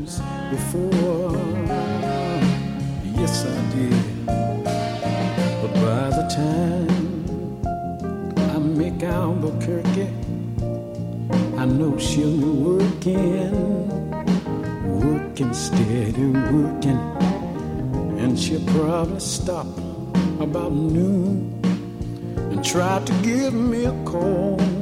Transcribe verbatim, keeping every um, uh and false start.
times before. Yes, I did. But by the time I make Albuquerque, I know she'll be working, working steady, working. And she'll probably stop about noon and try to give me a call.